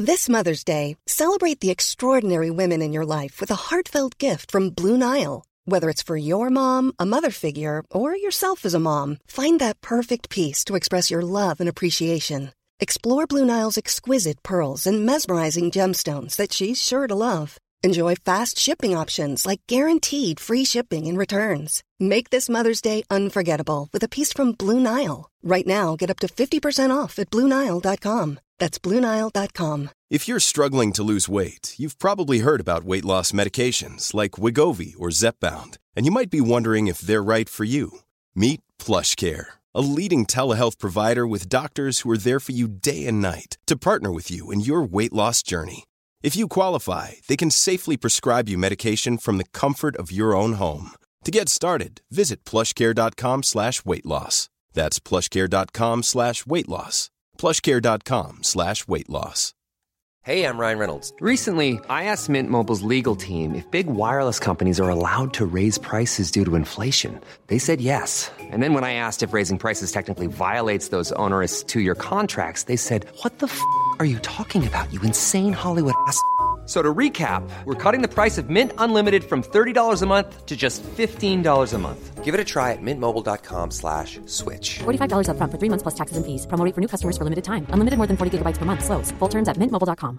This Mother's Day, celebrate the extraordinary women in your life with a heartfelt gift from Blue Nile. Whether it's for your mom, a mother figure, or yourself as a mom, find that perfect piece to express your love and appreciation. Explore Blue Nile's exquisite pearls and mesmerizing gemstones that she's sure to love. Enjoy fast shipping options like guaranteed free shipping and returns. Make this Mother's Day unforgettable with a piece from Blue Nile. Right now, get up to 50% off at BlueNile.com. That's BlueNile.com. If you're struggling to lose weight, you've probably heard about weight loss medications like Wegovy or Zepbound, and you might be wondering if they're right for you. Meet PlushCare, a leading telehealth provider with doctors who are there for you day and night to partner with you in your weight loss journey. If you qualify, they can safely prescribe you medication from the comfort of your own home. To get started, visit plushcare.com/weightloss. That's plushcare.com/weightloss. plushcare.com/weightloss. Hey, I'm Ryan Reynolds. Recently, I asked Mint Mobile's legal team if big wireless companies are allowed to raise prices due to inflation. They said yes. And then when I asked if raising prices technically violates those onerous two-year contracts, they said, "What the f*** are you talking about, you insane Hollywood ass?" So to recap, we're cutting the price of Mint Unlimited from $30 a month to just $15 a month. Give it a try at mintmobile.com/switch. $45 up front for 3 months plus taxes and fees. Promo rate for new customers for limited time. Unlimited more than 40 gigabytes per month. Slows full terms at mintmobile.com.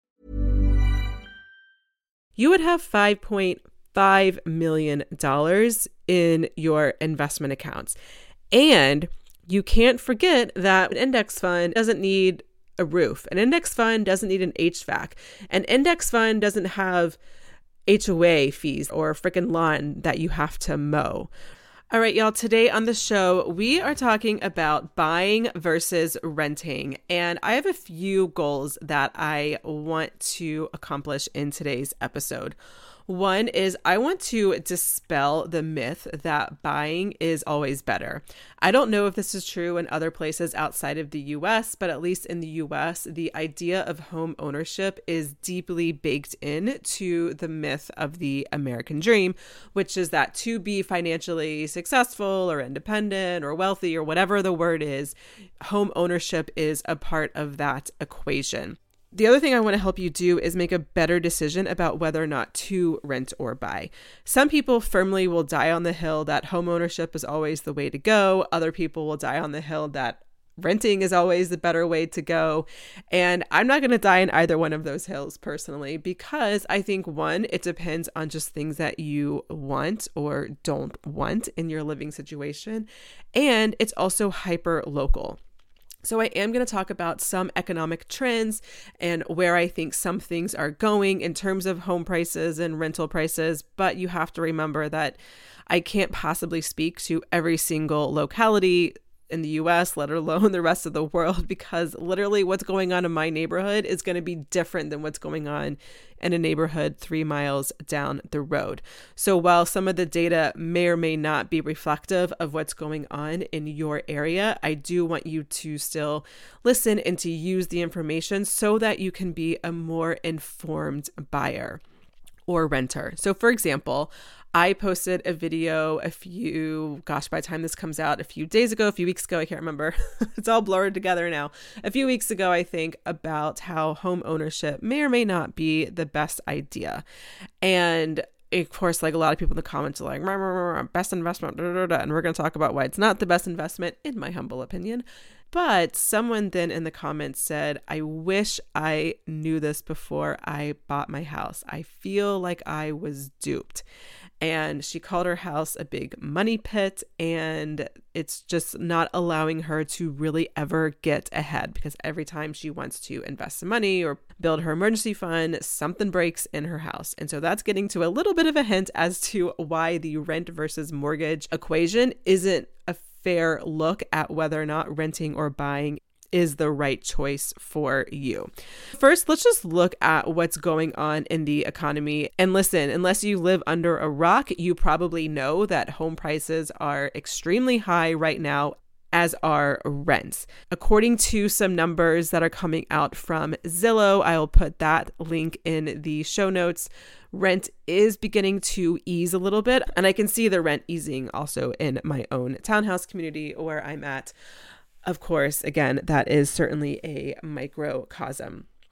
You would have $5.5 million in your investment accounts. And you can't forget that an index fund doesn't need a roof. An index fund doesn't need an HVAC. An index fund doesn't have HOA fees or a freaking lawn that you have to mow. All right, y'all, today on the show, we are talking about buying versus renting. And I have a few goals that I want to accomplish in today's episode. One is I want to dispel the myth that buying is always better. I don't know if this is true in other places outside of the US, but at least in the US, the idea of home ownership is deeply baked into the myth of the American dream, which is that to be financially successful or independent or wealthy or whatever the word is, home ownership is a part of that equation. The other thing I want to help you do is make a better decision about whether or not to rent or buy. Some people firmly will die on the hill that homeownership is always the way to go. Other people will die on the hill that renting is always the better way to go. And I'm not going to die in either one of those hills personally, because I think, one, it depends on just things that you want or don't want in your living situation. And it's also hyper local. So I am going to talk about some economic trends and where I think some things are going in terms of home prices and rental prices. But you have to remember that I can't possibly speak to every single locality in the US, let alone the rest of the world, because literally what's going on in my neighborhood is going to be different than what's going on in a neighborhood 3 miles down the road. So while some of the data may or may not be reflective of what's going on in your area, I do want you to still listen and to use the information so that you can be a more informed buyer or renter. So for example, I posted a video by the time this comes out, a few weeks ago, I can't remember. It's all blurred together now. A few weeks ago, I think, about how home ownership may or may not be the best idea. And of course, like a lot of people in the comments are like, best investment, and we're going to talk about why it's not the best investment, in my humble opinion. But someone then in the comments said, I wish I knew this before I bought my house. I feel like I was duped. And she called her house a big money pit, and it's just not allowing her to really ever get ahead, because every time she wants to invest some money or build her emergency fund, something breaks in her house. And so that's getting to a little bit of a hint as to why the rent versus mortgage equation isn't a fair look at whether or not renting or buying is the right choice for you. First, let's just look at what's going on in the economy. And listen, unless you live under a rock, you probably know that home prices are extremely high right now, as are rents. According to some numbers that are coming out from Zillow, I'll put that link in the show notes, rent is beginning to ease a little bit. And I can see the rent easing also in my own townhouse community where I'm at. Of course, again, that is certainly a microcosm.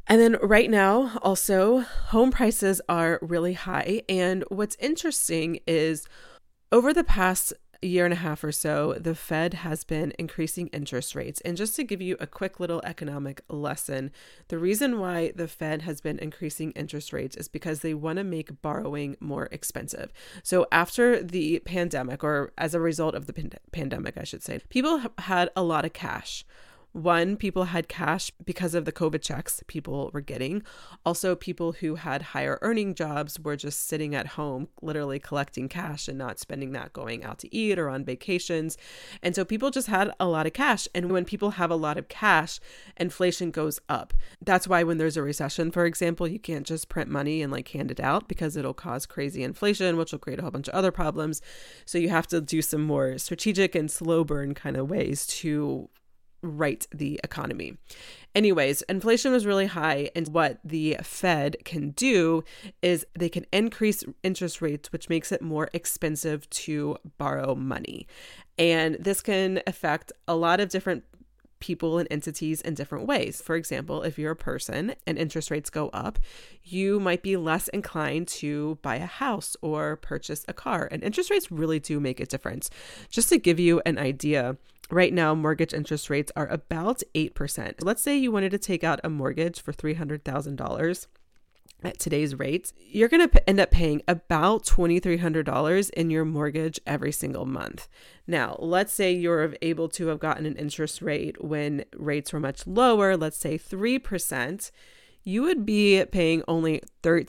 And then right now, also, home prices are really high. And what's interesting is over the past year and a half or so, the Fed has been increasing interest rates. And just to give you a quick little economic lesson, the reason why the Fed has been increasing interest rates is because they want to make borrowing more expensive. So after the pandemic, or as a result of the pandemic, I should say, people had a lot of cash. One, people had cash because of the COVID checks people were getting. Also, people who had higher earning jobs were just sitting at home, literally collecting cash and not spending that going out to eat or on vacations. And so people just had a lot of cash. And when people have a lot of cash, inflation goes up. That's why when there's a recession, for example, you can't just print money and hand it out because it'll cause crazy inflation, which will create a whole bunch of other problems. So you have to do some more strategic and slow burn kind of ways to right the economy. Anyways, inflation was really high, and what the Fed can do is they can increase interest rates, which makes it more expensive to borrow money. And this can affect a lot of different people and entities in different ways. For example, if you're a person and interest rates go up, you might be less inclined to buy a house or purchase a car. And interest rates really do make a difference. Just to give you an idea, right now, mortgage interest rates are about 8%. Let's say you wanted to take out a mortgage for $300,000 at today's rates. You're going to end up paying about $2,300 in your mortgage every single month. Now, let's say you're able to have gotten an interest rate when rates were much lower, let's say 3%. You would be paying only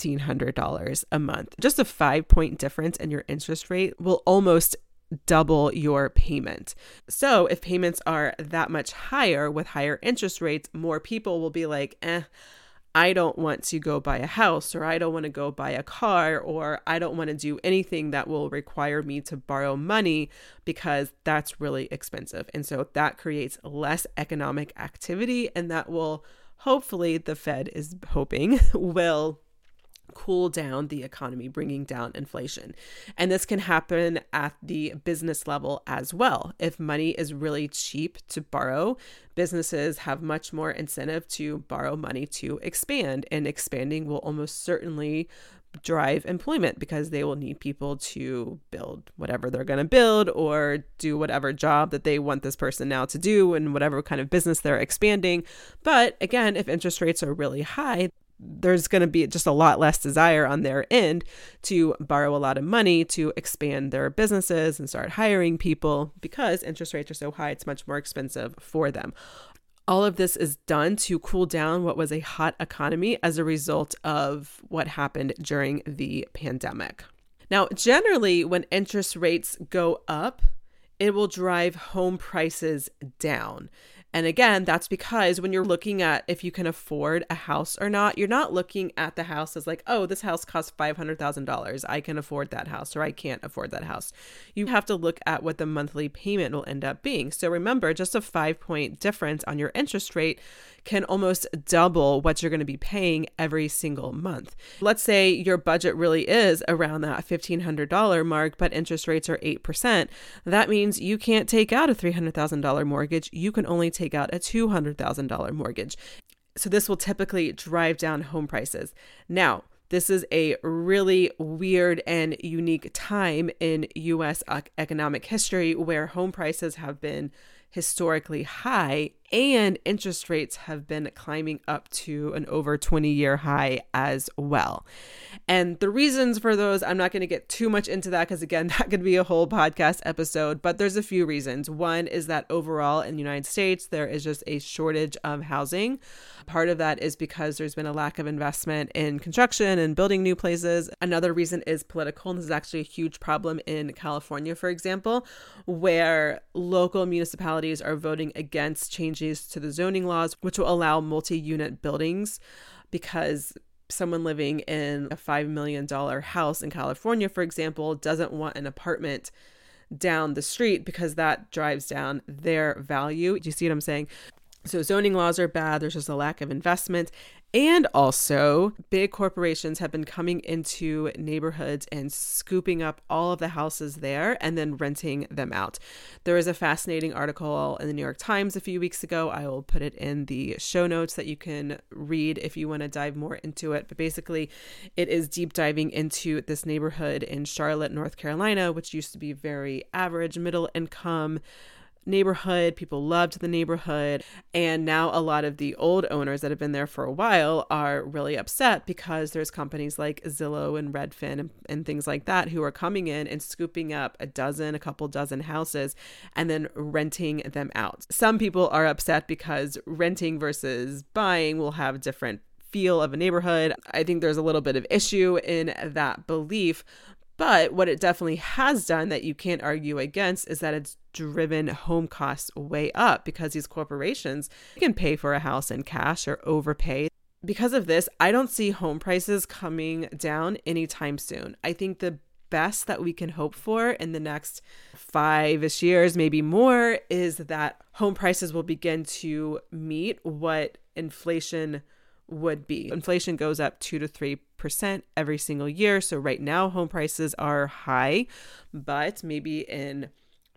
$1,300 a month. Just a 5-point difference in your interest rate will almost double your payment. So if payments are that much higher with higher interest rates, more people will be like, I don't want to go buy a house, or I don't want to go buy a car, or I don't want to do anything that will require me to borrow money because that's really expensive. And so that creates less economic activity, and that will hopefully, the Fed is hoping, will cool down the economy, bringing down inflation. And this can happen at the business level as well. If money is really cheap to borrow, businesses have much more incentive to borrow money to expand, and expanding will almost certainly drive employment because they will need people to build whatever they're going to build or do whatever job that they want this person now to do and whatever kind of business they're expanding. But again, if interest rates are really high, there's going to be just a lot less desire on their end to borrow a lot of money to expand their businesses and start hiring people because interest rates are so high, it's much more expensive for them. All of this is done to cool down what was a hot economy as a result of what happened during the pandemic. Now, generally, when interest rates go up, it will drive home prices down. And again, that's because when you're looking at if you can afford a house or not, you're not looking at the house as like, oh, this house costs $500,000. I can afford that house, or I can't afford that house. You have to look at what the monthly payment will end up being. So remember, just a 5-point difference on your interest rate can almost double what you're going to be paying every single month. Let's say your budget really is around that $1,500 mark, but interest rates are 8%. That means you can't take out a $300,000 mortgage. You can only take out a $200,000 mortgage. So this will typically drive down home prices. Now, this is a really weird and unique time in U.S. economic history where home prices have been historically high and interest rates have been climbing up to an over 20-year high as well. And the reasons for those, I'm not going to get too much into that because, again, that could be a whole podcast episode, but there's a few reasons. One is that overall in the United States, there is just a shortage of housing. Part of that is because there's been a lack of investment in construction and building new places. Another reason is political. And this is actually a huge problem in California, for example, where local municipalities are voting against changes to the zoning laws, which will allow multi-unit buildings, because someone living in a $5 million house in California, for example, doesn't want an apartment down the street because that drives down their value. Do you see what I'm saying? So zoning laws are bad. There's just a lack of investment. And also, big corporations have been coming into neighborhoods and scooping up all of the houses there and then renting them out. There was a fascinating article in the New York Times a few weeks ago. I will put it in the show notes that you can read if you want to dive more into it. But basically, it is deep diving into this neighborhood in Charlotte, North Carolina, which used to be very average, middle income neighborhood. People loved the neighborhood. And now a lot of the old owners that have been there for a while are really upset because there's companies like Zillow and Redfin and things like that who are coming in and scooping up a couple dozen houses and then renting them out. Some people are upset because renting versus buying will have different feel of a neighborhood. I think there's a little bit of issue in that belief. But what it definitely has done that you can't argue against is that it's driven home costs way up because these corporations can pay for a house in cash or overpay. Because of this, I don't see home prices coming down anytime soon. I think the best that we can hope for in the next 5-ish years, maybe more, is that home prices will begin to meet what inflation would be. Inflation goes up 2 to 3% every single year. So right now, home prices are high, but maybe in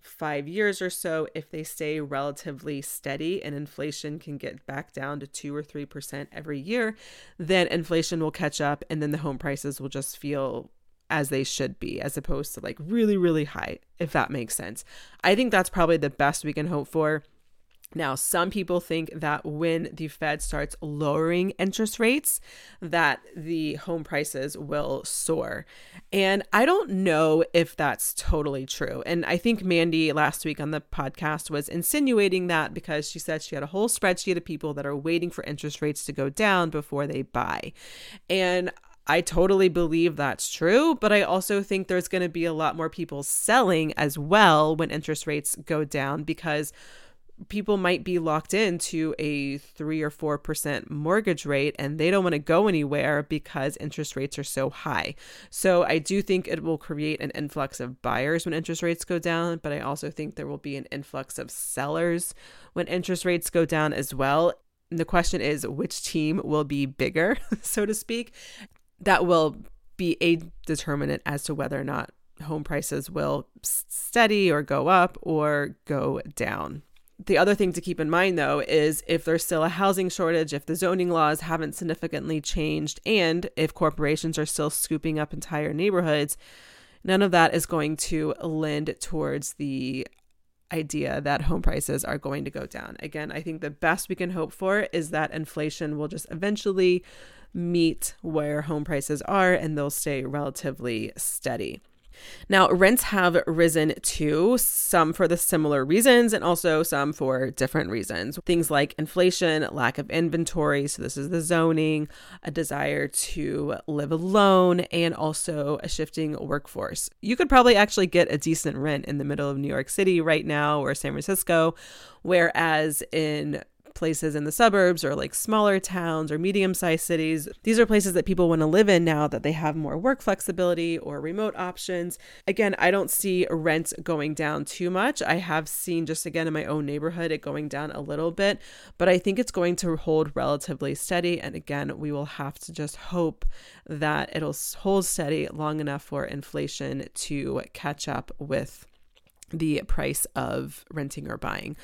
5 years or so, if they stay relatively steady and inflation can get back down to 2 or 3% every year, then inflation will catch up and then the home prices will just feel as they should be, as opposed to like really, really high, if that makes sense. I think that's probably the best we can hope for. Now, some people think that when the Fed starts lowering interest rates, that the home prices will soar. And I don't know if that's totally true. And I think Mandy last week on the podcast was insinuating that because she said she had a whole spreadsheet of people that are waiting for interest rates to go down before they buy. And I totally believe that's true, but I also think there's going to be a lot more people selling as well when interest rates go down because people might be locked into a 3 or 4% mortgage rate and they don't want to go anywhere because interest rates are so high. So I do think it will create an influx of buyers when interest rates go down, but I also think there will be an influx of sellers when interest rates go down as well. And the question is, which team will be bigger, so to speak? That will be a determinant as to whether or not home prices will steady or go up or go down. The other thing to keep in mind, though, is if there's still a housing shortage, if the zoning laws haven't significantly changed, and if corporations are still scooping up entire neighborhoods, none of that is going to lend towards the idea that home prices are going to go down. Again, I think the best we can hope for is that inflation will just eventually meet where home prices are and they'll stay relatively steady. Now, rents have risen too, some for the similar reasons and also some for different reasons. Things like inflation, lack of inventory, so this is the zoning, a desire to live alone, and also a shifting workforce. You could probably actually get a decent rent in the middle of New York City right now or San Francisco, whereas in places in the suburbs or like smaller towns or medium-sized cities, these are places that people want to live in now that they have more work flexibility or remote options. Again, I don't see rent going down too much. I have seen just again in my own neighborhood it going down a little bit, but I think it's going to hold relatively steady. And again, we will have to just hope that it'll hold steady long enough for inflation to catch up with the price of renting or buying.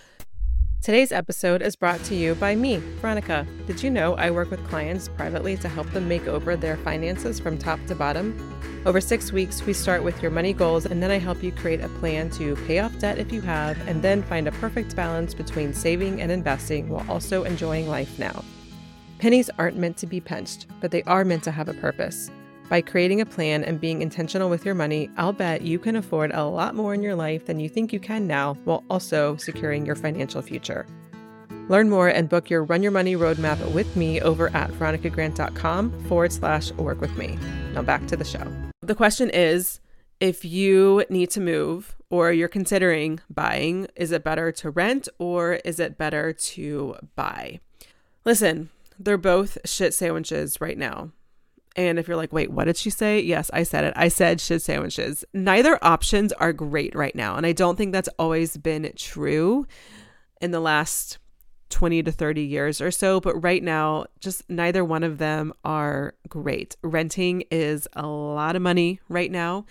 Today's episode is brought to you by me, Veronica. Did you know I work with clients privately to help them make over their finances from top to bottom? Over 6 weeks, we start with your money goals, and then I help you create a plan to pay off debt if you have, and then find a perfect balance between saving and investing while also enjoying life now. Pennies aren't meant to be pinched, but they are meant to have a purpose. By creating a plan and being intentional with your money, I'll bet you can afford a lot more in your life than you think you can now, while also securing your financial future. Learn more and book your Run Your Money Roadmap with me over at veronicagrant.com/work with me. Now back to the show. The question is, if you need to move or you're considering buying, is it better to rent or is it better to buy? Listen, they're both shit sandwiches right now. And if you're like, wait, what did she say? Yes, I said it. I said shit sandwiches. Neither options are great right now. And I don't think that's always been true in the last 20 to 30 years or so. But right now, just neither one of them are great. Renting is a lot of money right now.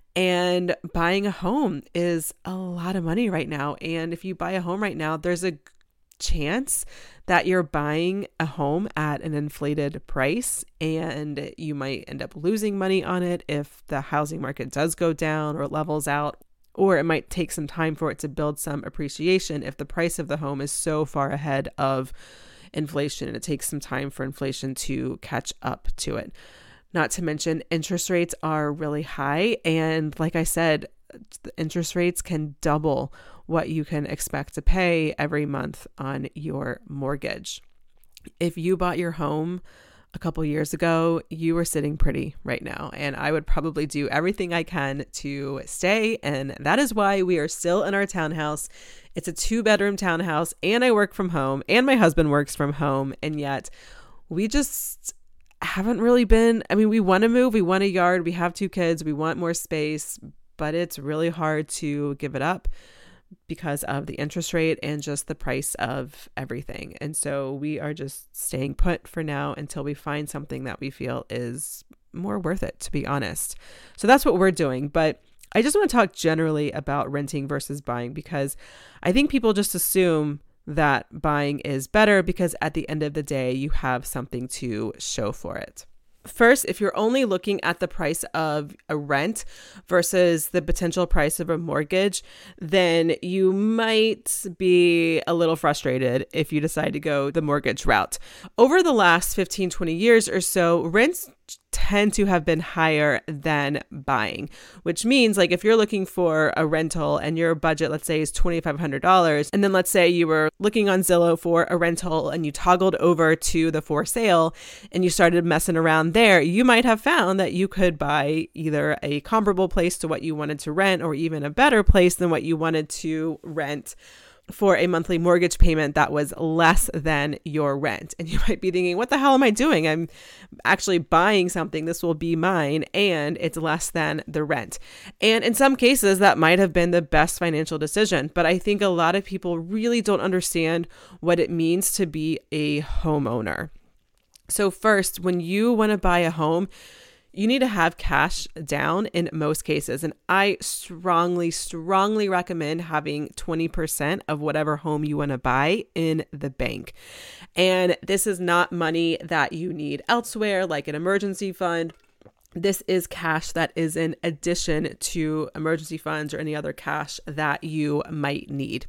And buying a home is a lot of money right now. And if you buy a home right now, there's a chance that you're buying a home at an inflated price, and you might end up losing money on it if the housing market does go down or levels out, or it might take some time for it to build some appreciation if the price of the home is so far ahead of inflation and it takes some time for inflation to catch up to it. Not to mention interest rates are really high. And like I said, the interest rates can double what you can expect to pay every month on your mortgage. If you bought your home a couple years ago, you were sitting pretty right now. And I would probably do everything I can to stay. And that is why we are still in our townhouse. It's a 2-bedroom townhouse, and I work from home, and my husband works from home. And yet we just haven't really been, we want to move, we want a yard, we have 2 kids, we want more space, but it's really hard to give it up because of the interest rate and just the price of everything. And so we are just staying put for now until we find something that we feel is more worth it, to be honest. So that's what we're doing. But I just want to talk generally about renting versus buying, because I think people just assume that buying is better because at the end of the day, you have something to show for it. First, if you're only looking at the price of a rent versus the potential price of a mortgage, then you might be a little frustrated if you decide to go the mortgage route. Over the last 15, 20 years or so, rents tend to have been higher than buying, which means like if you're looking for a rental and your budget, let's say, is $2,500, and then let's say you were looking on Zillow for a rental and you toggled over to the for sale and you started messing around there, you might have found that you could buy either a comparable place to what you wanted to rent or even a better place than what you wanted to rent for a monthly mortgage payment that was less than your rent. And you might be thinking, what the hell am I doing? I'm actually buying something. This will be mine, and it's less than the rent. And in some cases, that might have been the best financial decision. But I think a lot of people really don't understand what it means to be a homeowner. So first, when you want to buy a home, you need to have cash down in most cases. And I strongly recommend having 20% of whatever home you want to buy in the bank. And this is not money that you need elsewhere, like an emergency fund. This is cash that is in addition to emergency funds or any other cash that you might need.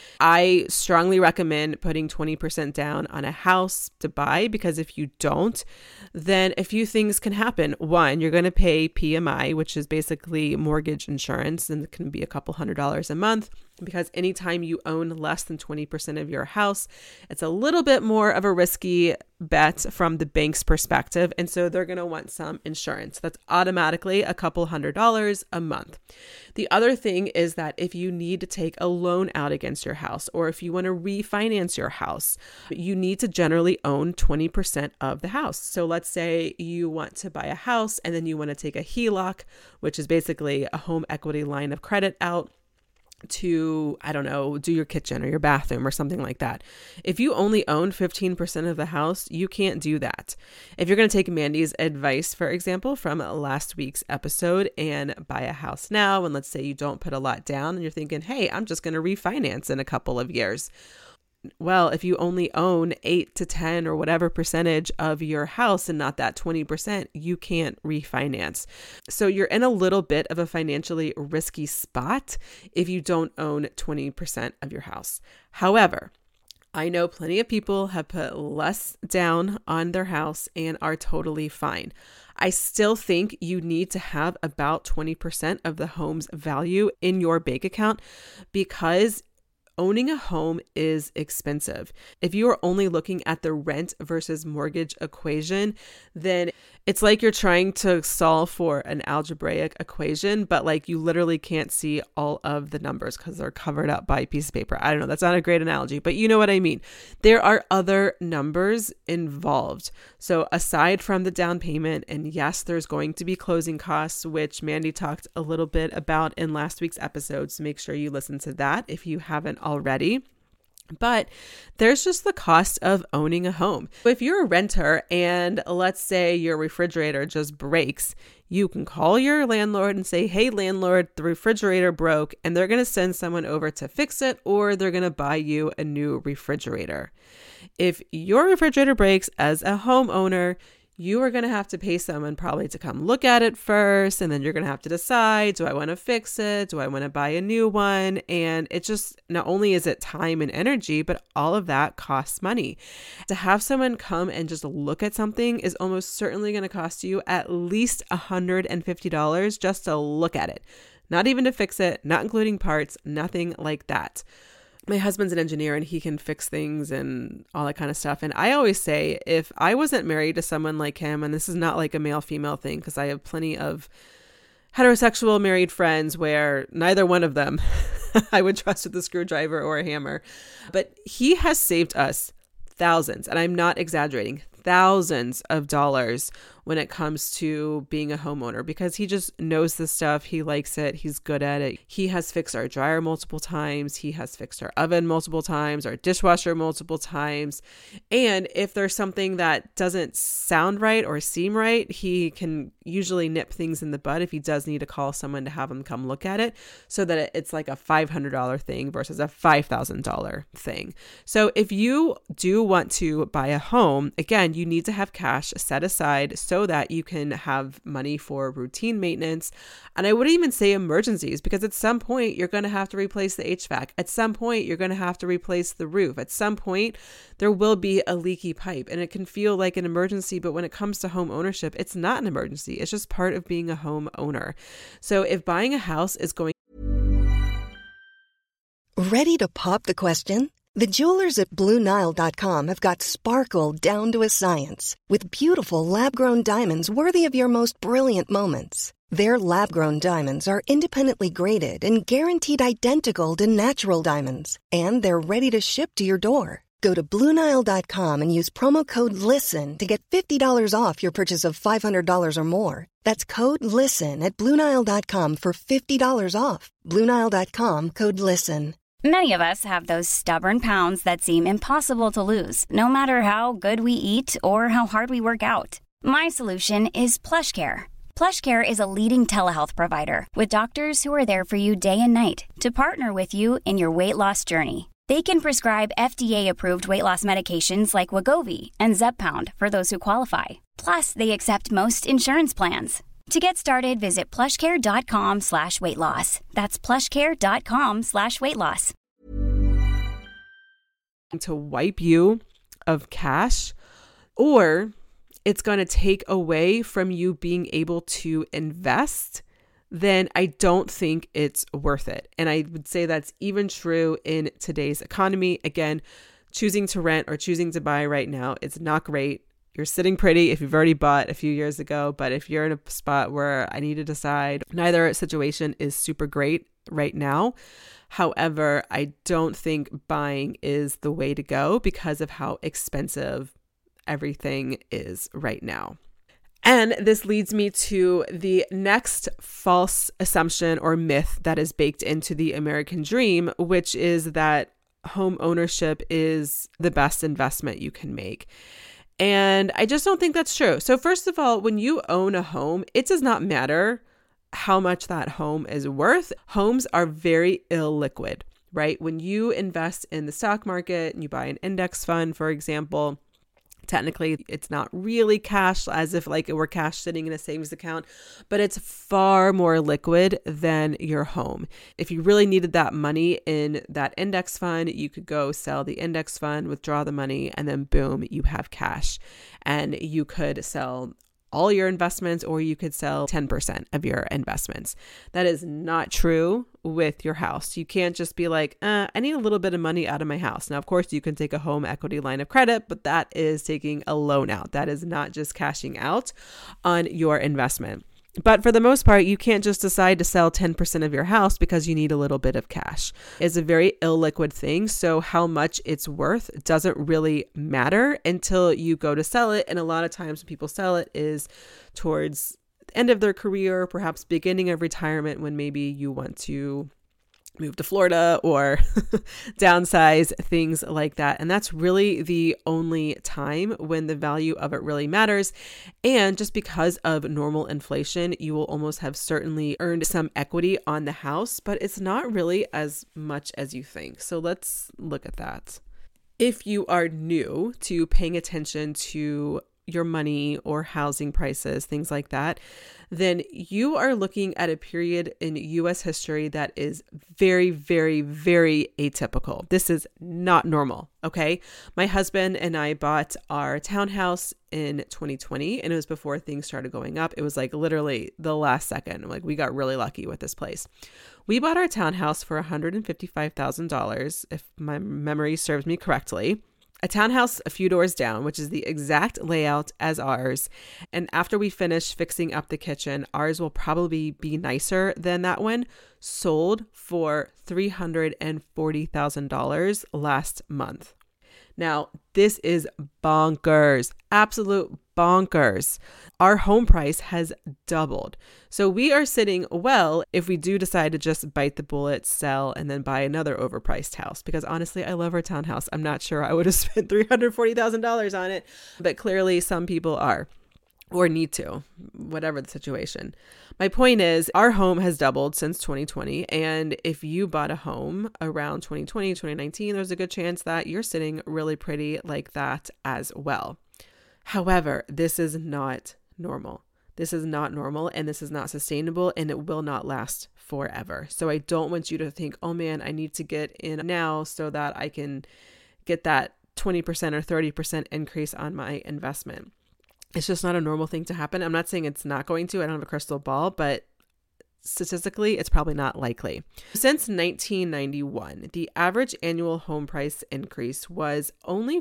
I strongly recommend putting 20% down on a house to buy, because if you don't, then a few things can happen. One, you're going to pay PMI, which is basically mortgage insurance, and it can be a couple $100s a month, because anytime you own less than 20% of your house, it's a little bit more of a risky bet from the bank's perspective. And so they're going to want some insurance. That's automatically a couple $100s a month. The other thing is that if you need to take a loan out against your house, or if you want to refinance your house, you need to generally own 20% of the house. So let's say you want to buy a house and then you want to take a HELOC, which is basically a home equity line of credit out to, do your kitchen or your bathroom or something like that. If you only own 15% of the house, you can't do that. If you're going to take Mandy's advice, for example, from last week's episode and buy a house now, and let's say you don't put a lot down and you're thinking, hey, I'm just going to refinance in a couple of years. Well, if you only own 8 to 10 or whatever percentage of your house and not that 20%, you can't refinance. So you're in a little bit of a financially risky spot if you don't own 20% of your house. However, I know plenty of people have put less down on their house and are totally fine. I still think you need to have about 20% of the home's value in your bank account, because owning a home is expensive. If you are only looking at the rent versus mortgage equation, then it's like you're trying to solve for an algebraic equation, but like you literally can't see all of the numbers because they're covered up by a piece of paper. I don't know. That's not a great analogy, but you know what I mean. There are other numbers involved. So aside from the down payment, and yes, there's going to be closing costs, which Mandy talked a little bit about in last week's episode. So make sure you listen to that if you haven't already. But there's just the cost of owning a home. If you're a renter and let's say your refrigerator just breaks, you can call your landlord and say, hey, landlord, the refrigerator broke, and they're going to send someone over to fix it, or they're going to buy you a new refrigerator. If your refrigerator breaks as a homeowner, you are going to have to pay someone probably to come look at it first. And then you're going to have to decide, do I want to fix it? Do I want to buy a new one? And it just, not only is it time and energy, but all of that costs money. To have someone come and just look at something is almost certainly going to cost you at least $150 just to look at it. Not even to fix it, not including parts, nothing like that. My husband's an engineer and he can fix things and all that kind of stuff. And I always say, if I wasn't married to someone like him, and this is not like a male-female thing, because I have plenty of heterosexual married friends where neither one of them I would trust with a screwdriver or a hammer. But he has saved us thousands, and I'm not exaggerating, thousands of dollars when it comes to being a homeowner, because he just knows this stuff. He likes it. He's good at it. He has fixed our dryer multiple times. He has fixed our oven multiple times, our dishwasher multiple times. And if there's something that doesn't sound right or seem right, he can usually nip things in the bud if he does need to call someone to have them come look at it, so that it's like a $500 thing versus a $5,000 thing. So if you do want to buy a home, again, you need to have cash set aside so that you can have money for routine maintenance. And I wouldn't even say emergencies, because at some point you're going to have to replace the HVAC. At some point you're going to have to replace the roof. At some point there will be a leaky pipe, and it can feel like an emergency. But when it comes to home ownership, it's not an emergency. It's just part of being a home owner. So if buying a house is going... Ready to pop the question? The jewelers at BlueNile.com have got sparkle down to a science with beautiful lab-grown diamonds worthy of your most brilliant moments. Their lab-grown diamonds are independently graded and guaranteed identical to natural diamonds, and they're ready to ship to your door. Go to BlueNile.com and use promo code LISTEN to get $50 off your purchase of $500 or more. That's code LISTEN at BlueNile.com for $50 off. BlueNile.com, code LISTEN. Many of us have those stubborn pounds that seem impossible to lose, no matter how good we eat or how hard we work out. My solution is PlushCare. PlushCare is a leading telehealth provider with doctors who are there for you day and night to partner with you in your weight loss journey. They can prescribe FDA-approved weight loss medications like Wegovy and Zepbound for those who qualify. Plus, they accept most insurance plans. To get started, visit plushcare.com/weightloss. That's plushcare.com/weightloss. To wipe you of cash, or it's going to take away from you being able to invest, then I don't think it's worth it. And I would say that's even true in today's economy. Again, choosing to rent or choosing to buy right now, it's not great. You're sitting pretty if you've already bought a few years ago, but if you're in a spot where I need to decide, neither situation is super great right now. However, I don't think buying is the way to go because of how expensive everything is right now. And this leads me to the next false assumption or myth that is baked into the American dream, which is that home ownership is the best investment you can make. And I just don't think that's true. So first of all, when you own a home, it does not matter how much that home is worth. Homes are very illiquid, right? When you invest in the stock market and you buy an index fund, for example, technically it's not really cash, as if like it were cash sitting in a savings account, but it's far more liquid than your home. If you really needed that money in that index fund, you could go sell the index fund, withdraw the money, and then boom, you have cash. And you could sell all your investments, or you could sell 10% of your investments. That is not true with your house. You can't just be like, I need a little bit of money out of my house. Now, of course, you can take a home equity line of credit, but that is taking a loan out. That is not just cashing out on your investment. But for the most part, you can't just decide to sell 10% of your house because you need a little bit of cash. It's a very illiquid thing. So how much it's worth doesn't really matter until you go to sell it. And a lot of times when people sell it is towards the end of their career, perhaps beginning of retirement, when maybe you want to move to Florida or downsize, things like that. And that's really the only time when the value of it really matters. And just because of normal inflation, you will almost have certainly earned some equity on the house, but it's not really as much as you think. So let's look at that. If you are new to paying attention to your money or housing prices, things like that, then you are looking at a period in U.S. history that is very, very, very atypical. This is not normal, okay? My husband and I bought our townhouse in 2020, and it was before things started going up. It was like literally the last second. Like, we got really lucky with this place. We bought our townhouse for $155,000, if my memory serves me correctly. A townhouse a few doors down, which is the exact layout as ours. And after we finish fixing up the kitchen, ours will probably be nicer than that one, sold for $340,000 last month. Now, this is bonkers, absolute bonkers. Our home price has doubled. So we are sitting well if we do decide to just bite the bullet, sell, and then buy another overpriced house. Because honestly, I love our townhouse. I'm not sure I would have spent $340,000 on it, but clearly some people are or need to, whatever the situation. My point is, our home has doubled since 2020. And if you bought a home around 2020, 2019, there's a good chance that you're sitting really pretty like that as well. However, this is not normal. This is not normal, and this is not sustainable, and it will not last forever. So I don't want you to think, oh man, I need to get in now so that I can get that 20% or 30% increase on my investment. It's just not a normal thing to happen. I'm not saying it's not going to. I don't have a crystal ball, but statistically, it's probably not likely. Since 1991, the average annual home price increase was only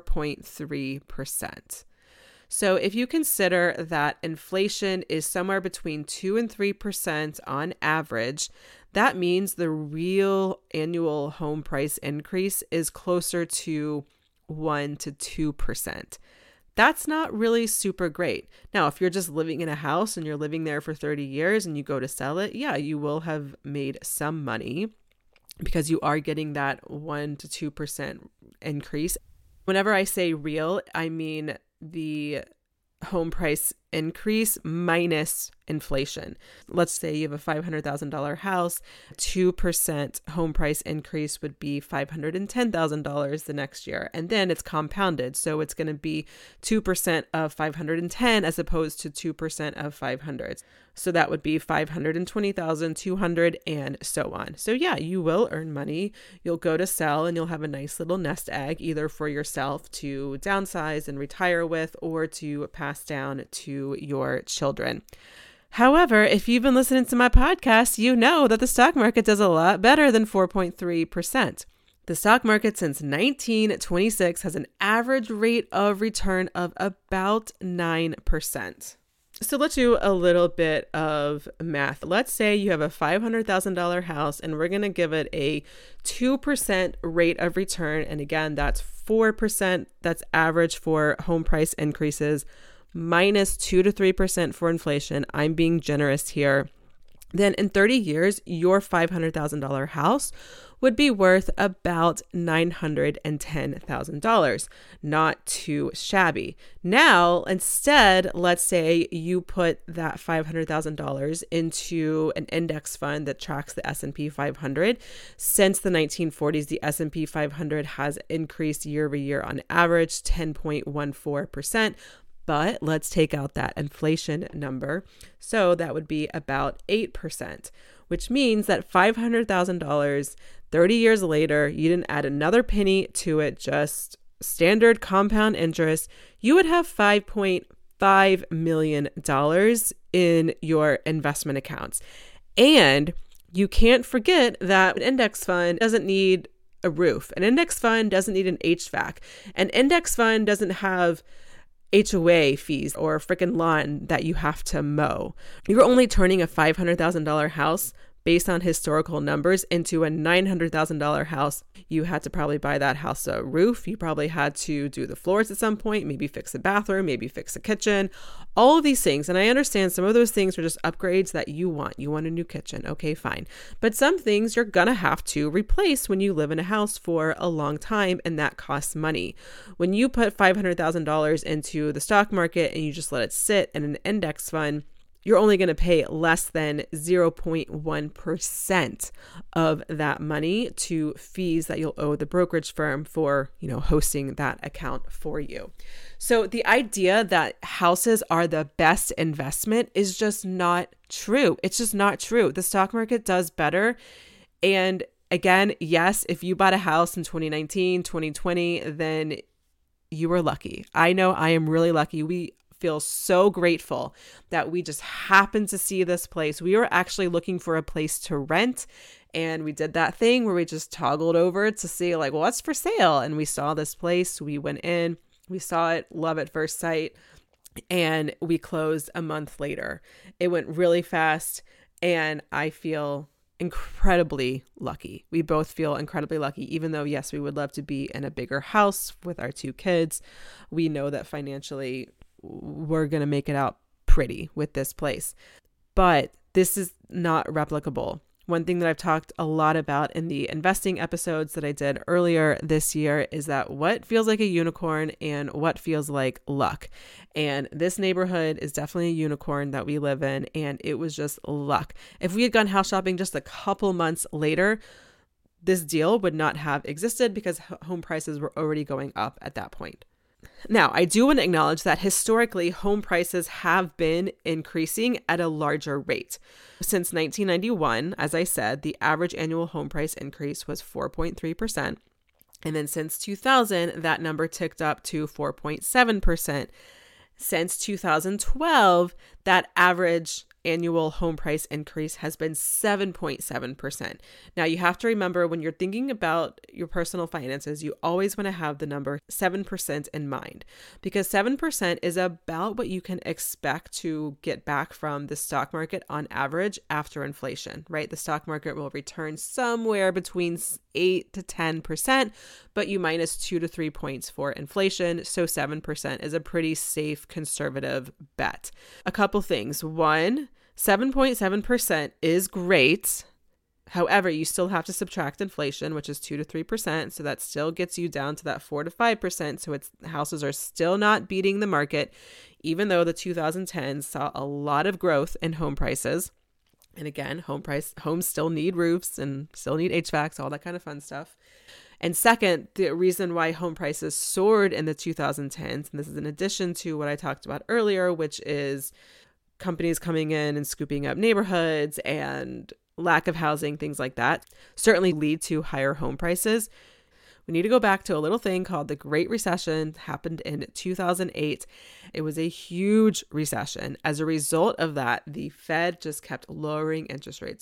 4.3%. So if you consider that inflation is somewhere between 2 and 3% on average, that means the real annual home price increase is closer to 1 to 2%. That's not really super great. Now, if you're just living in a house and you're living there for 30 years and you go to sell it, yeah, you will have made some money because you are getting that 1 to 2% increase. Whenever I say real, I mean the home price increase minus inflation. Let's say you have a $500,000 house, 2% home price increase would be $510,000 the next year. And then it's compounded. So it's going to be 2% of 510 as opposed to 2% of 500. So that would be 520,200 and so on. So yeah, you will earn money. You'll go to sell and you'll have a nice little nest egg, either for yourself to downsize and retire with or to pass down to your children. However, if you've been listening to my podcast, you know that the stock market does a lot better than 4.3%. The stock market since 1926 has an average rate of return of about 9%. So let's do a little bit of math. Let's say you have a $500,000 house and we're going to give it a 2% rate of return. And again, that's 4%. That's average for home price increases, minus 2 to 3% for inflation. I'm being generous here. Then in 30 years, your $500,000 house would be worth about $910,000. Not too shabby. Now, instead, let's say you put that $500,000 into an index fund that tracks the S&P 500. Since the 1940s, the S&P 500 has increased year over year on average 10.14%. But let's take out that inflation number. So that would be about 8%, which means that $500,000, 30 years later, you didn't add another penny to it, just standard compound interest, you would have $5.5 million in your investment accounts. And you can't forget that an index fund doesn't need a roof. An index fund doesn't need an HVAC. An index fund doesn't have HOA fees or freaking lawn that you have to mow. You're only turning a $500,000 house based on historical numbers into a $900,000 house. You had to probably buy that house a roof. You probably had to do the floors at some point, maybe fix a bathroom, maybe fix a kitchen, all of these things. And I understand some of those things are just upgrades that you want. You want a new kitchen. Okay, fine. But some things you're going to have to replace when you live in a house for a long time, and that costs money. When you put $500,000 into the stock market and you just let it sit in an index fund, you're only going to pay less than 0.1% of that money to fees that you'll owe the brokerage firm for, hosting that account for you. So the idea that houses are the best investment is just not true. It's just not true. The stock market does better. And again, yes, if you bought a house in 2019, 2020, then you were lucky. I know I am really lucky. We feel so grateful that we just happened to see this place. We were actually looking for a place to rent, and we did that thing where we just toggled over to see what's for sale. And we saw this place. We went in, we saw it, love at first sight, and we closed a month later. It went really fast, and I feel incredibly lucky. We both feel incredibly lucky, even though, yes, we would love to be in a bigger house with our 2 kids. We know that financially we're going to make it out pretty with this place. But this is not replicable. One thing that I've talked a lot about in the investing episodes that I did earlier this year is that what feels like a unicorn and what feels like luck. And this neighborhood is definitely a unicorn that we live in, and it was just luck. If we had gone house shopping just a couple months later, this deal would not have existed because home prices were already going up at that point. Now, I do want to acknowledge that historically, home prices have been increasing at a larger rate. Since 1991, as I said, the average annual home price increase was 4.3%. And then since 2000, that number ticked up to 4.7%. Since 2012, that average annual home price increase has been 7.7%. Now, you have to remember when you're thinking about your personal finances, you always want to have the number 7% in mind, because 7% is about what you can expect to get back from the stock market on average after inflation, right? The stock market will return somewhere between 8 to 10%, but you minus 2 to 3 points for inflation. So 7% is a pretty safe, conservative bet. A couple things. One, 7.7% is great. However, you still have to subtract inflation, which is 2 to 3%. So that still gets you down to that 4 to 5%. So houses are still not beating the market, even though the 2010s saw a lot of growth in home prices. And again, homes still need roofs and still need HVACs, all that kind of fun stuff. And second, the reason why home prices soared in the 2010s, and this is in addition to what I talked about earlier, which is companies coming in and scooping up neighborhoods and lack of housing, things like that, certainly lead to higher home prices. We need to go back to a little thing called the Great Recession. Happened in 2008. It was a huge recession. As a result of that, the Fed just kept lowering interest rates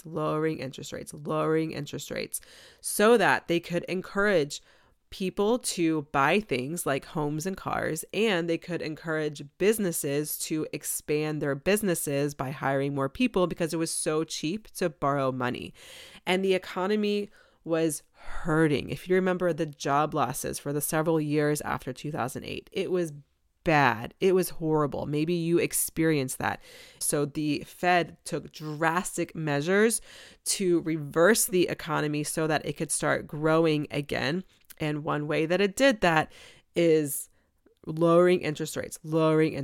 so that they could encourage people to buy things like homes and cars, and they could encourage businesses to expand their businesses by hiring more people because it was so cheap to borrow money. And the economy was hurting. If you remember the job losses for the several years after 2008, it was bad. It was horrible. Maybe you experienced that. So the Fed took drastic measures to reverse the economy so that it could start growing again. And one way that it did that is lowering interest rates. And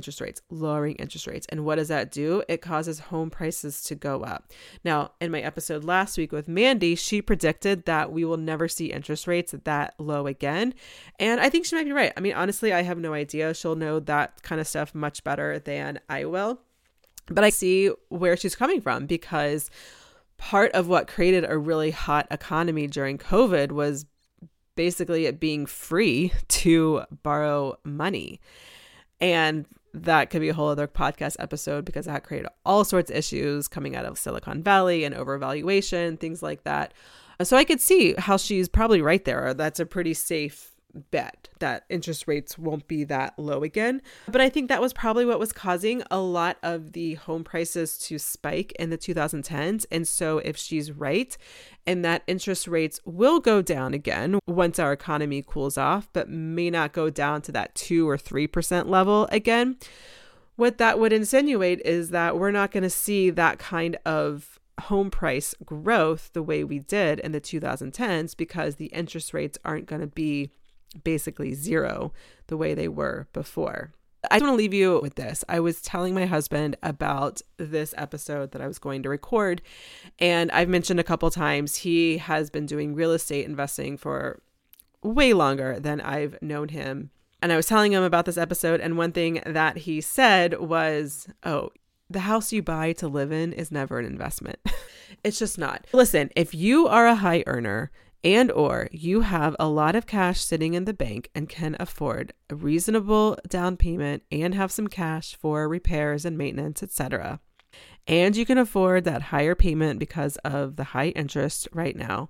what does that do? It causes home prices to go up. Now, in my episode last week with Mandy, she predicted that we will never see interest rates that low again. And I think she might be right. I mean, honestly, I have no idea. She'll know that kind of stuff much better than I will. But I see where she's coming from, because part of what created a really hot economy during COVID was basically it being free to borrow money. And that could be a whole other podcast episode, because that created all sorts of issues coming out of Silicon Valley and overvaluation, things like that. So I could see how she's probably right there. That's a pretty safe bet that interest rates won't be that low again. But I think that was probably what was causing a lot of the home prices to spike in the 2010s. And so if she's right, and that interest rates will go down again once our economy cools off, but may not go down to that 2 or 3% level again, what that would insinuate is that we're not going to see that kind of home price growth the way we did in the 2010s, because the interest rates aren't going to be basically zero the way they were before. I want to leave you with this. I was telling my husband about this episode that I was going to record, and I've mentioned a couple times he has been doing real estate investing for way longer than I've known him. And I was telling him about this episode, and one thing that he said was, oh, the house you buy to live in is never an investment. It's just not. Listen, if you are a high earner and or you have a lot of cash sitting in the bank and can afford a reasonable down payment and have some cash for repairs and maintenance, etc., and you can afford that higher payment because of the high interest right now,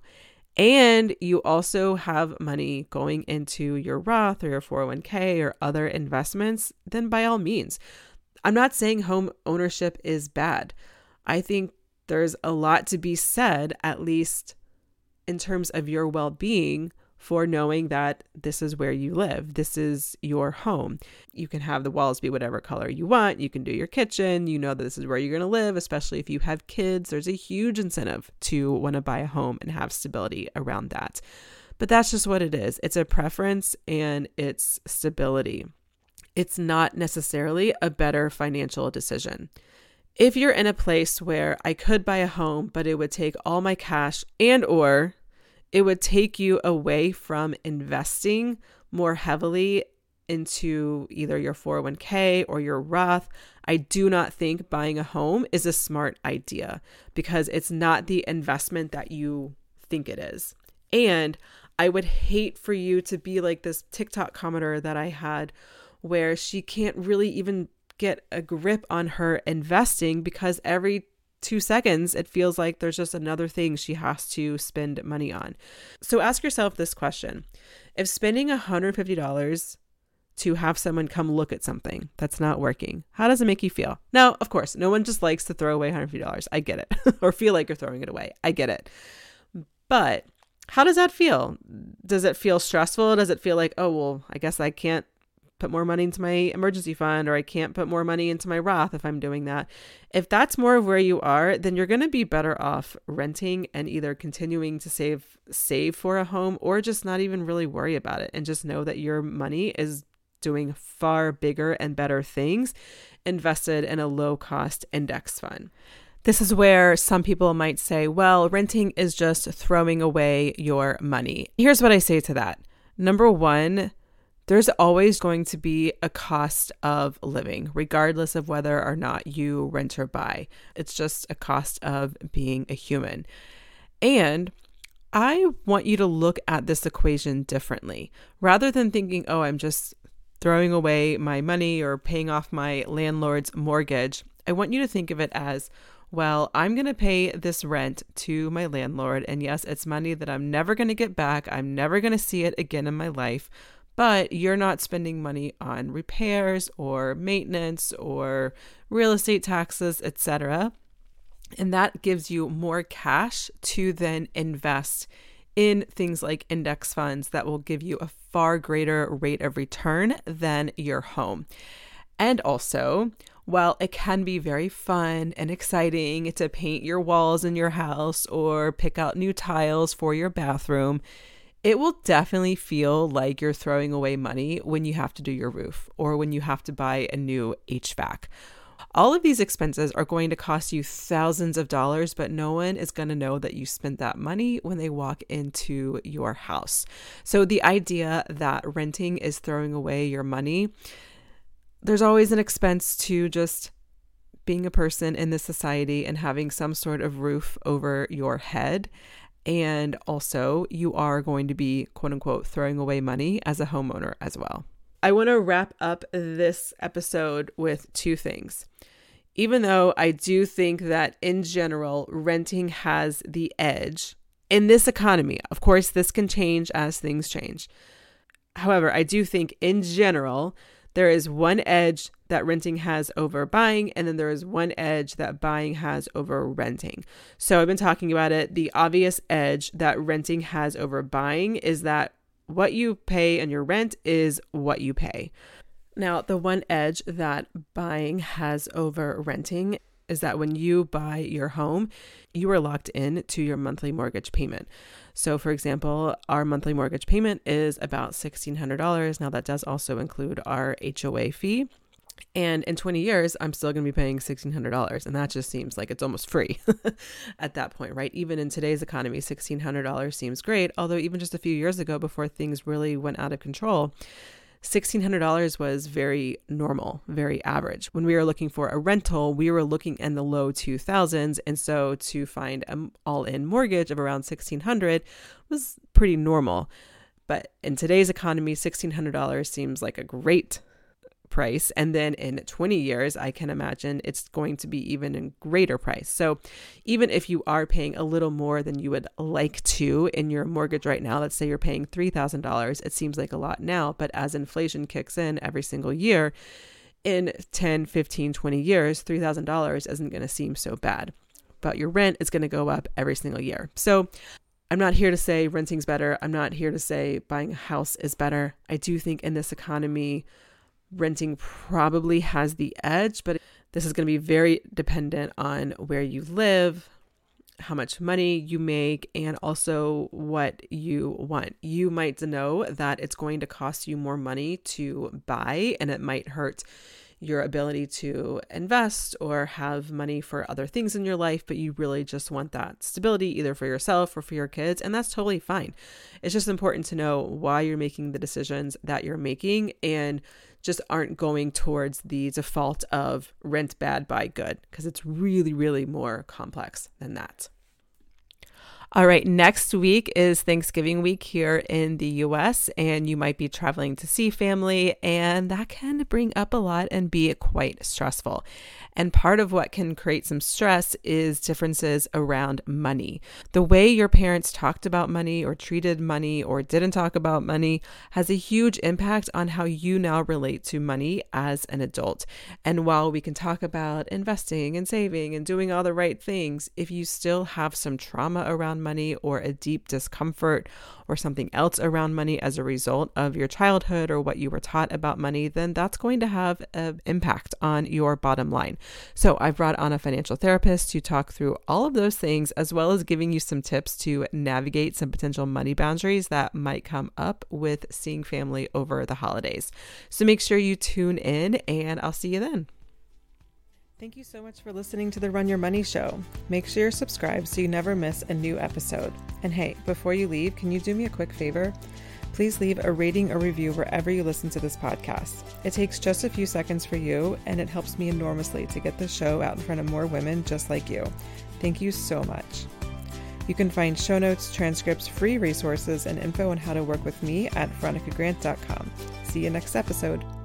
and you also have money going into your Roth or your 401k or other investments, then by all means. I'm not saying home ownership is bad. I think there's a lot to be said, at least in terms of your well-being, for knowing that this is where you live. This is your home. You can have the walls be whatever color you want. You can do your kitchen. You know that this is where you're going to live, especially if you have kids. There's a huge incentive to want to buy a home and have stability around that. But that's just what it is. It's a preference and it's stability. It's not necessarily a better financial decision. If you're in a place where I could buy a home, but it would take all my cash and or it would take you away from investing more heavily into either your 401k or your Roth, I do not think buying a home is a smart idea, because it's not the investment that you think it is. And I would hate for you to be like this TikTok commenter that I had, where she can't really even get a grip on her investing because every 2 seconds it feels like there's just another thing she has to spend money on. So ask yourself this question. If spending $150 to have someone come look at something that's not working, how does it make you feel? Now, of course, no one just likes to throw away $150. I get it. Or feel like you're throwing it away. I get it. But how does that feel? Does it feel stressful? Does it feel like, oh, well, I guess I can't put more money into my emergency fund, or I can't put more money into my Roth if I'm doing that? If that's more of where you are, then you're going to be better off renting and either continuing to save for a home, or just not even really worry about it and just know that your money is doing far bigger and better things invested in a low-cost index fund. This is where some people might say, well, renting is just throwing away your money. Here's what I say to that. Number one, there's always going to be a cost of living, regardless of whether or not you rent or buy. It's just a cost of being a human. And I want you to look at this equation differently. Rather than thinking, oh, I'm just throwing away my money or paying off my landlord's mortgage, I want you to think of it as, well, I'm going to pay this rent to my landlord. And yes, it's money that I'm never going to get back. I'm never going to see it again in my life. But you're not spending money on repairs or maintenance or real estate taxes, etc. And that gives you more cash to then invest in things like index funds that will give you a far greater rate of return than your home. And also, while it can be very fun and exciting to paint your walls in your house or pick out new tiles for your bathroom, it will definitely feel like you're throwing away money when you have to do your roof or when you have to buy a new HVAC. All of these expenses are going to cost you thousands of dollars, but no one is going to know that you spent that money when they walk into your house. So the idea that renting is throwing away your money, there's always an expense to just being a person in this society and having some sort of roof over your head. And also, you are going to be, quote unquote, throwing away money as a homeowner as well. I want to wrap up this episode with 2 things. Even though I do think that in general, renting has the edge in this economy, of course, this can change as things change. However, I do think in general, there is one edge that renting has over buying, and then there is one edge that buying has over renting. So I've been talking about it. The obvious edge that renting has over buying is that what you pay on your rent is what you pay. Now, the one edge that buying has over renting is that when you buy your home, you are locked in to your monthly mortgage payment. So for example, our monthly mortgage payment is about $1,600. Now that does also include our HOA fee. And in 20 years, I'm still going to be paying $1,600. And that just seems like it's almost free at that point, right? Even in today's economy, $1,600 seems great. Although even just a few years ago, before things really went out of control, $1,600 was very normal, very average. When we were looking for a rental, we were looking in the low 2000s. And so to find an all-in mortgage of around $1,600 was pretty normal. But in today's economy, $1,600 seems like a great price. And then in 20 years, I can imagine it's going to be even a greater price. So even if you are paying a little more than you would like to in your mortgage right now, let's say you're paying $3,000, it seems like a lot now, but as inflation kicks in every single year, in 10, 15, 20 years, $3,000 isn't going to seem so bad. But your rent is going to go up every single year. So I'm not here to say renting's better. I'm not here to say buying a house is better. I do think in this economy, renting probably has the edge, but this is going to be very dependent on where you live, how much money you make, and also what you want. You might know that it's going to cost you more money to buy, and it might hurt your ability to invest or have money for other things in your life, but you really just want that stability either for yourself or for your kids, and that's totally fine. It's just important to know why you're making the decisions that you're making and just aren't going towards the default of rent bad, buy good, because it's really, really more complex than that. All right, next week is Thanksgiving week here in the US, and you might be traveling to see family, and that can bring up a lot and be quite stressful. And part of what can create some stress is differences around money. The way your parents talked about money or treated money or didn't talk about money has a huge impact on how you now relate to money as an adult. And while we can talk about investing and saving and doing all the right things, if you still have some trauma around money or a deep discomfort or something else around money as a result of your childhood or what you were taught about money, then that's going to have an impact on your bottom line. So I've brought on a financial therapist to talk through all of those things, as well as giving you some tips to navigate some potential money boundaries that might come up with seeing family over the holidays. So make sure you tune in, and I'll see you then. Thank you so much for listening to the Run Your Money Show. Make sure you're subscribed so you never miss a new episode. And hey, before you leave, can you do me a quick favor? Please leave a rating or review wherever you listen to this podcast. It takes just a few seconds for you, and it helps me enormously to get the show out in front of more women just like you. Thank you so much. You can find show notes, transcripts, free resources, and info on how to work with me at veronicagrant.com. See you next episode.